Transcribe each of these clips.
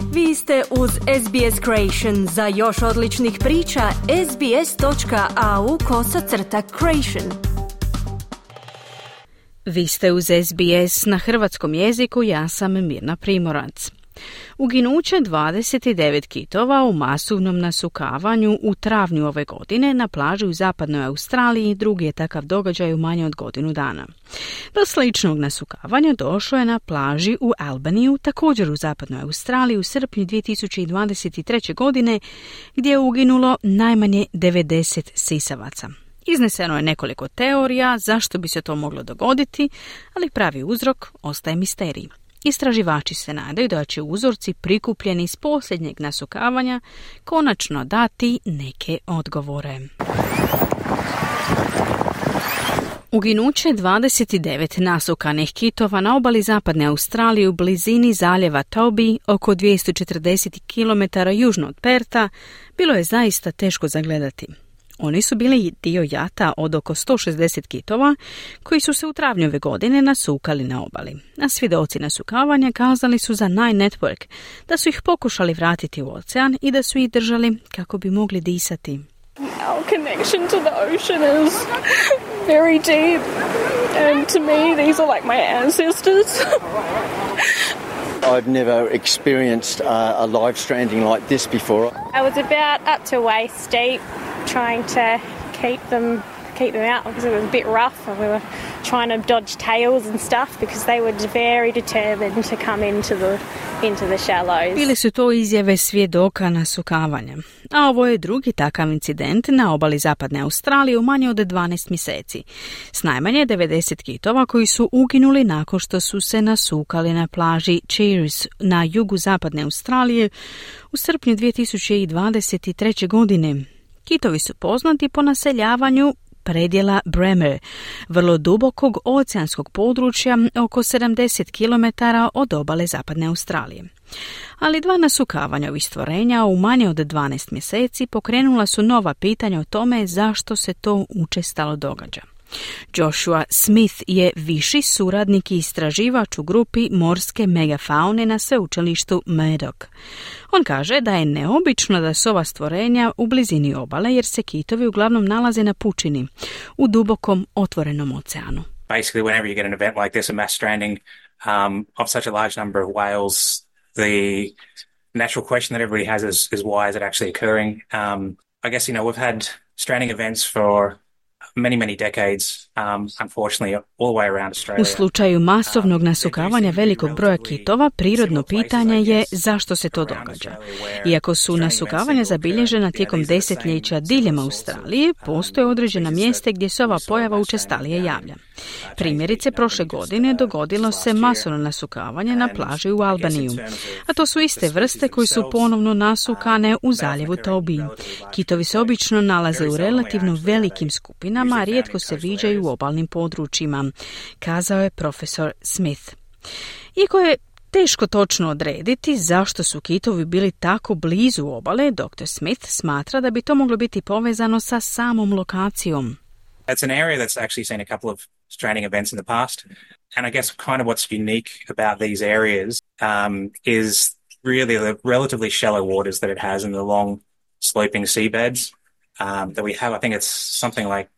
Vi ste uz SBS Creation. Za još odličnih priča, sbs.au/creation. Vi ste uz SBS na hrvatskom jeziku, ja sam Mirna Primorac. Uginuće 29 kitova u masovnom nasukavanju u travnju ove godine na plaži u zapadnoj Australiji drugi je takav događaj u manje od godinu dana. Do sličnog nasukavanja došlo je na plaži u Albaniju, također u zapadnoj Australiji, u srpnju 2023. godine, gdje je uginulo najmanje 90 sisavaca. Izneseno je nekoliko teorija zašto bi se to moglo dogoditi, ali pravi uzrok ostaje misterij. Istraživači se nadaju da će uzorci prikupljeni iz posljednjeg nasukavanja konačno dati neke odgovore. Uginuće 29 nasukanih kitova na obali zapadne Australije u blizini zaljeva Toby, oko 240 km južno od Perta, bilo je zaista teško zagledati. Oni su bili dio jata od oko 160 kitova koji su se u travnju ove godine nasukali na obali. A svjedoci nasukavanja kazali su za Nine Network da su ih pokušali vratiti u ocean i da su ih držali kako bi mogli disati. Our connection to the ocean is very deep, and to me these are like my ancestors. I've never experienced a live stranding like this before. I was about up to waist deep, trying to keep them out because it was a bit rough, and we were trying to dodge tails and stuff because they were very determined to come into the shallows. Bili su to izjave svjedoka nasukavanja. A ovo je drugi takav incident na obali zapadne Australije u manje od 12 mjeseci. S najmanje 90 kitova koji su uginuli nakon što su se nasukali na plaži Cheers na jugu zapadne Australije u srpnju 2023. godine. Kitovi su poznati po naseljavanju predjela Bremer, vrlo dubokog oceanskog područja oko 70 km od obale zapadne Australije. Ali dva nasukavanja ovih stvorenja u manje od 12 mjeseci pokrenula su nova pitanja o tome zašto se to učestalo događa. Joshua Smith je viši suradnik i istraživač u grupi morske megafaune na sveučilištu Murdoch. On kaže da je neobično da su ova stvorenja u blizini obale jer se kitovi uglavnom nalaze na pučini, u dubokom otvorenom oceanu. Basically, whenever you get an event like this, a mass stranding of such a large number of whales, the natural question that everybody has is why is it actually occurring? I guess, we've had stranding events for many decades, unfortunately, all the way around Australia. U slučaju masovnog nasukavanja velikog broja kitova, prirodno pitanje je zašto se to događa. Iako su nasukavanja zabilježena tijekom desetljeća diljem Australije, postoje određena mjesta gdje se ova pojava učestalije javlja. Primjerice, prošle godine dogodilo se masovno nasukavanje na plaži u Albaniju, a to su iste vrste koje su ponovno nasukane u zaljevu Toby. Kitovi se obično nalaze u relativno velikim skupinama, a rijetko se viđaju u obalnim područjima, kazao je profesor Smith. Iako je teško točno odrediti zašto su kitovi bili tako blizu obale, dr. Smith smatra da bi to moglo biti povezano sa samom lokacijom. It's an area that's actually seen a couple of stranding events in the past, and I guess kind of what's unique about these areas is really the relatively shallow waters that it has and the long sloping seabeds that we have. I think it's something like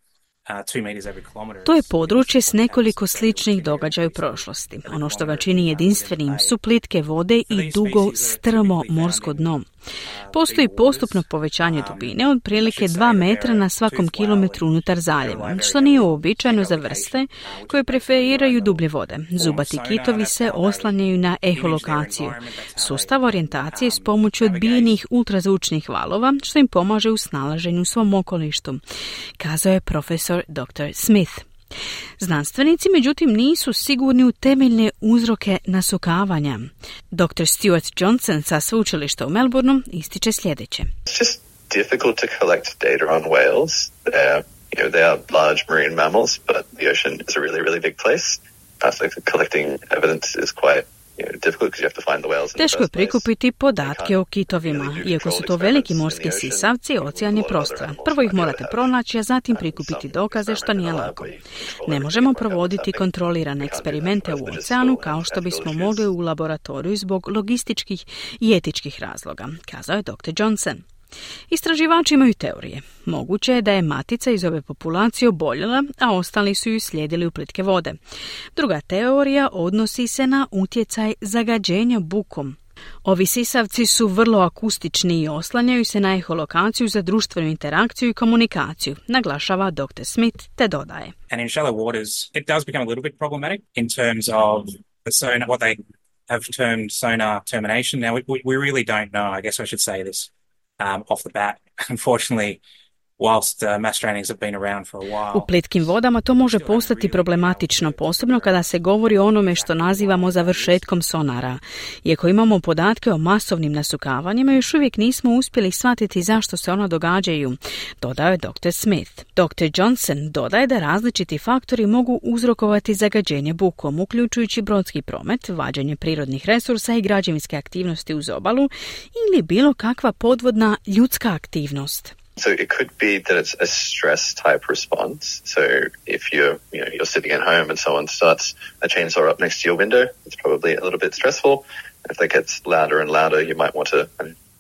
To je područje s nekoliko sličnih događaja u prošlosti. Ono što ga čini jedinstvenim su plitke vode i dugo, strmo morsko dno. Postoji postupno povećanje dubine od prilike 2 metra na svakom kilometru unutar zaljeva, što nije uobičajeno za vrste koje preferiraju dublje vode. Zubati kitovi se oslanjaju na eholokaciju, sustav orijentacije s pomoću odbijenih ultrazvučnih valova, što im pomaže u snalaženju u svom okolištu, kazao je profesor dr. Smith. Znanstvenici, međutim, nisu sigurni u temeljne uzroke nasukavanja. Dr. Stuart Johnson sa sveučilišta u Melbourneu ističe sljedeće. It's just difficult to collect data on whales. They are large marine mammals, but the ocean is a really, really big place. So collecting evidence is quite Teško je prikupiti podatke o kitovima. Iako su to veliki morski sisavci, ocean je prostoran. Prvo ih morate pronaći, a zatim prikupiti dokaze, što nije lako. Ne možemo provoditi kontrolirane eksperimente u oceanu kao što bismo mogli u laboratoriju zbog logističkih i etičkih razloga, kazao je Dr. Johnson. Istraživači imaju teorije. Moguće je da je matica iz ove populacije oboljela, a ostali su ju slijedili u plitke vode. Druga teorija odnosi se na utjecaj zagađenja bukom. Ovi sisavci su vrlo akustični i oslanjaju se na eholokaciju za društvenu interakciju i komunikaciju, naglašava Dr. Smith, te dodaje. And in shallow waters, it does become a little bit problematic in terms of the sonar, what they have termed sonar termination. Now, we really don't know, I guess I should say this. Off the bat, unfortunately, whilst mass strandings have been around for a while. U plitkim vodama to može postati problematično, posebno kada se govori o onome što nazivamo završetkom sonara. Iako imamo podatke o masovnim nasukavanjima, još uvijek nismo uspjeli shvatiti zašto se ona događaju, dodao je Dr. Smith. Dr. Johnson dodaje da različiti faktori mogu uzrokovati zagađenje bukom, uključujući brodski promet, vađenje prirodnih resursa i građevinske aktivnosti uz obalu ili bilo kakva podvodna ljudska aktivnost. So it could be that it's a stress type response. So if you're sitting at home and someone starts a chainsaw up next to your window, it's probably a little bit stressful. If that gets louder and louder, you might want to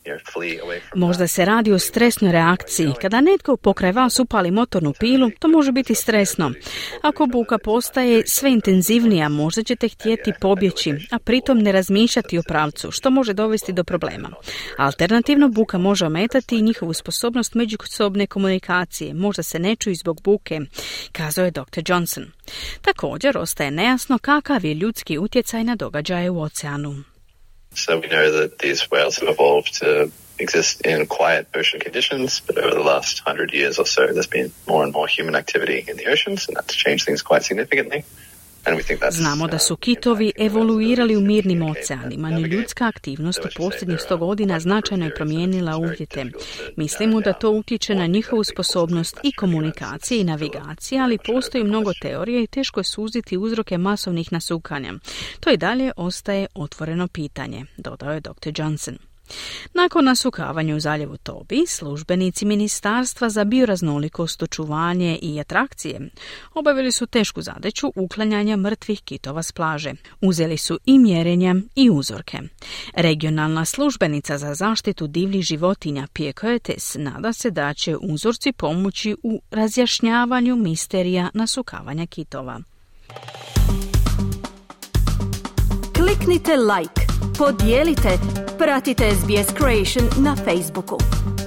Možda se radi o stresnoj reakciji. Kada netko pokraj vas upali motornu pilu, to može biti stresno. Ako buka postaje sve intenzivnija, možda ćete htjeti pobjeći, a pritom ne razmišljati o pravcu, što može dovesti do problema. Alternativno, buka može ometati i njihovu sposobnost međusobne komunikacije. Možda se ne čuju zbog buke, kazao je Dr. Johnson. Također, ostaje nejasno kakav je ljudski utjecaj na događaje u oceanu. So we know that these whales have evolved to exist in quiet ocean conditions, but over the last 100 years or so, there's been more and more human activity in the oceans, and that's changed things quite significantly. Znamo da su kitovi evoluirali u mirnim oceanima, no ljudska aktivnost u posljednjih 100 godina značajno je promijenila uvjete. Mislimo da to utječe na njihovu sposobnost i komunikacije i navigacije, ali postoji mnogo teorija i teško je suziti uzroke masovnih nasukanja. To i dalje ostaje otvoreno pitanje, dodao je Dr. Johnson. Nakon nasukavanja u zaljevu Tobi, službenici Ministarstva za bioraznolikost, očuvanje i atrakcije obavili su tešku zadaću uklanjanja mrtvih kitova s plaže. Uzeli su i mjerenja i uzorke. Regionalna službenica za zaštitu divljih životinja Pia Curtis nada se da će uzorci pomoći u razjašnjavanju misterija nasukavanja kitova. Kliknite like, podijelite, pratite SBS Creation na Facebooku.